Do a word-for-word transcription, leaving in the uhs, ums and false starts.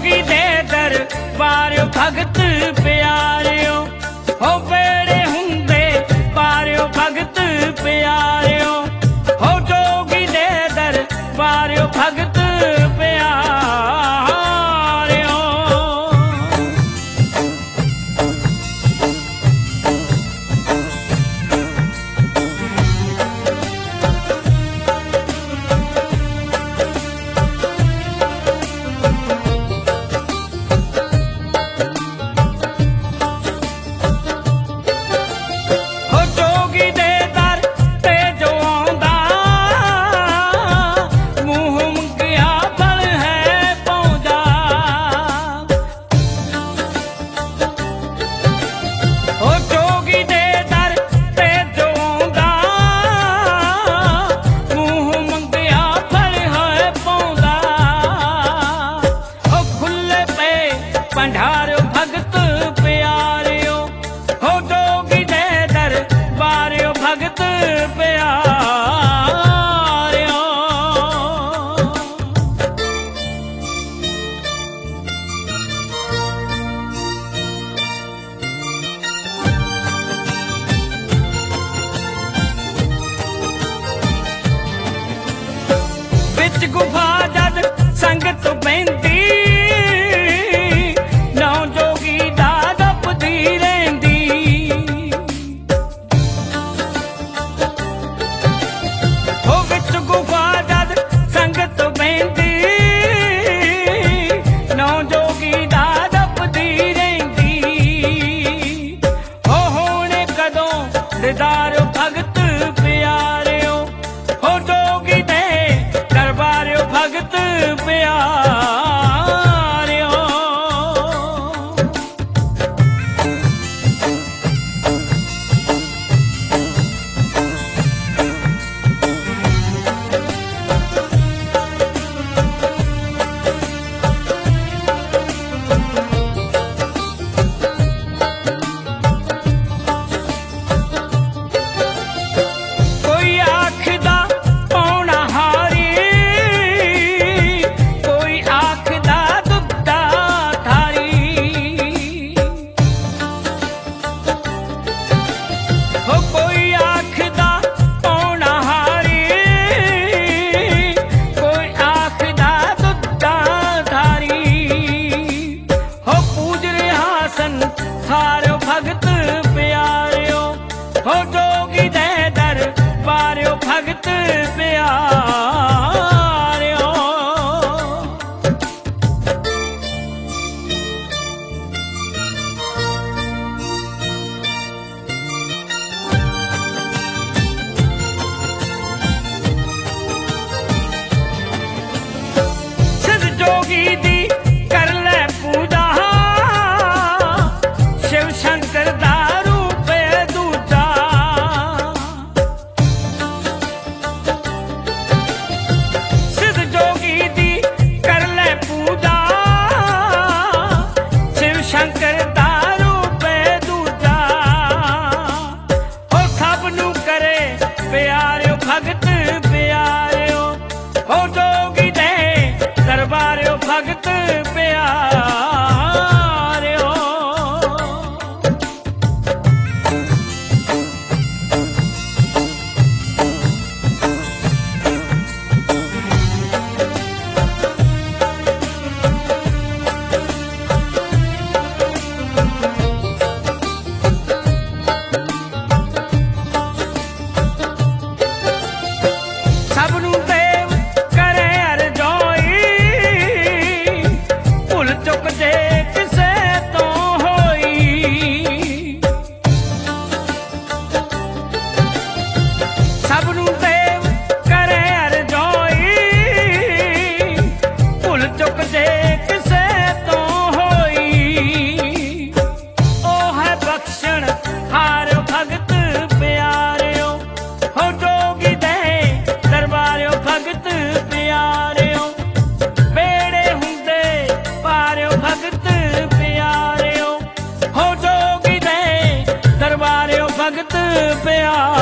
जोगी दे दरबार भगत प्यारियो, हो बेड़े हुंदे पारियो भगत प्यारियो, हो जोगी दे दरबार भगत प्यारियो। पंडारो भगत प्यारियो, हो जोगी दे दरबारियो भगत प्यारियो। बिच गुफा जद संगत बहंदी, दरबार भगत प्यारियो, हो जोगी दे दरबार भगत प्यारियो। भगत प्यारियो, हो जोगी दे दरबार भगत प्यारियो। सिद्ध जोगी दी कर ले पूजा, शंकर दा रूप दूजा, सिद्ध जोगी दी कर ले पूजा, शिव शंकर दा रूप दूजा, हो सब नू करे प्यारियो भगत प्यारियो, हो जोगी दे दरबार भगत प्यारियो। सबनू देव करे अरजोई, भुल चुक जे किसे तो होई, सबनू देव करे अरजोई, भुल चुक जे किसे तो होई, ओ है बख्शण हार भगत प्यारियो, हो जोगी दे दरबारियो भगत प्यारियो, बेड़े हुंदे पारियो भगत प्यारियो, हो जोगी दे दरबारियो भगत प्यारियो।